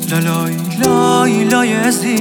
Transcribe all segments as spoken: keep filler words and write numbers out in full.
لالای لای لای عزیز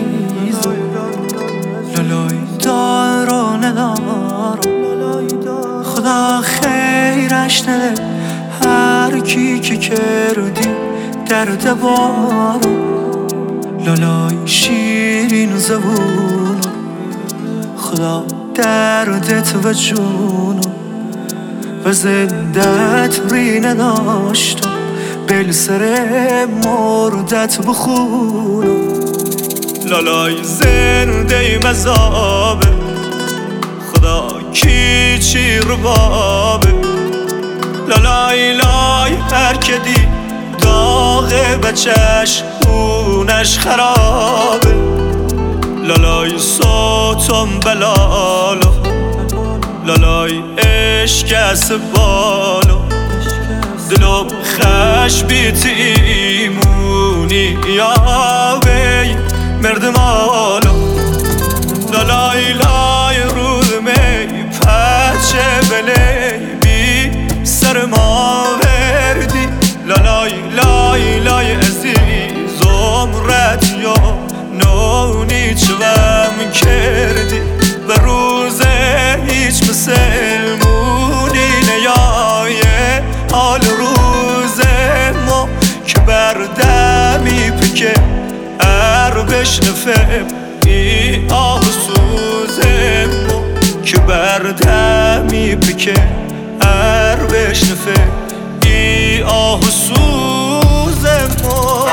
لالای دار و ندار خدا خیرش نده هر کی که کردی درد بارو لالای شیرین زبونو خدا دردت و جونو و زندت ری نداشتم بل سر مردت بخونو لالای زنده مذابه خدا کی چی ربابه لالای لای هر که دی داغه بچش اونش خرابه لالای صوتم بلالو لالای عشق بالو دلم خش بیت ایمونی یا بی مردمالو لالای لای رود می پچه بلی بی سر ما وردی لالای لای لای عزیزم ردیو نونی چوام کردی و روز هیچ مسلمونی نیایه حال روز ما که بردمی پکه ار بشنفه ای آه سوز ما که بردمی پکه ار بشنفه ای آه سوز ما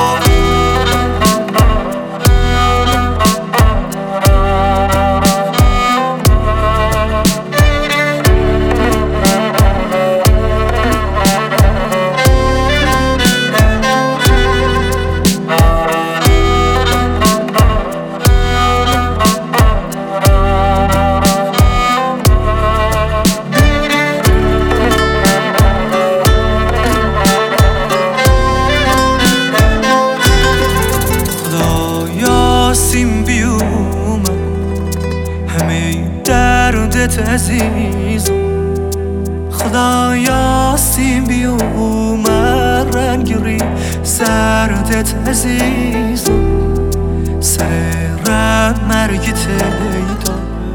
دردت عزیزم خدایا سیم بیوم رنگری سردت عزیزم سر مرگی تیدا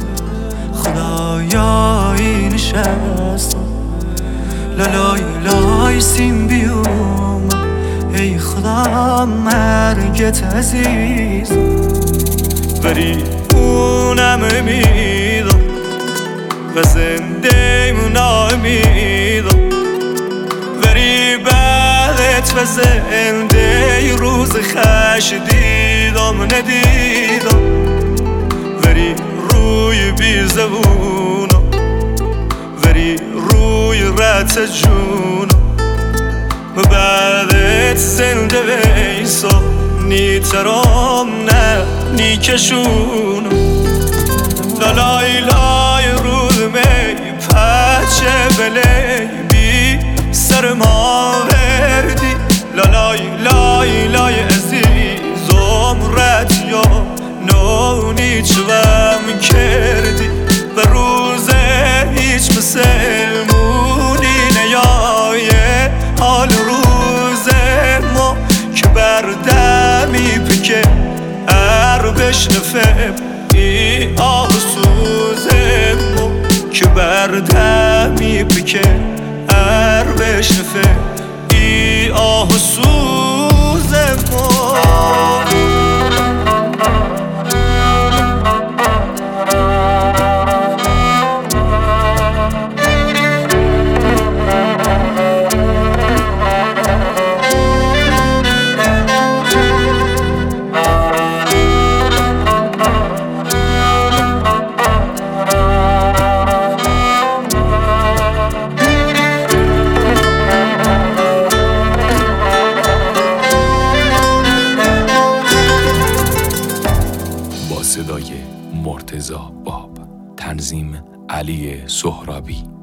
خدایا این نشستم لالای لای سیم بیوم ای خدا مرگت عزیزم بری اونم امیدم و زنده امیدم وری بعدت و زنده روز خش دیدم ندیدم وری روی بی زبونم وری روی رت جونم و بعدت زنده بیسا نیترام نه نیکشونم لالای لای رود می پچه بلی بی سر ما وردی لالای لای لای عزیزم ردیو نونی چوام کردی و روز هیچ مسلمونی نیایه حال روز ما که بردمی پکه ار بشنفه ای آه سوز ما که بردمی پکه ار بشنفه ای آه سوز ما صدای مرتضی باب، تنظیم علی سهرابی.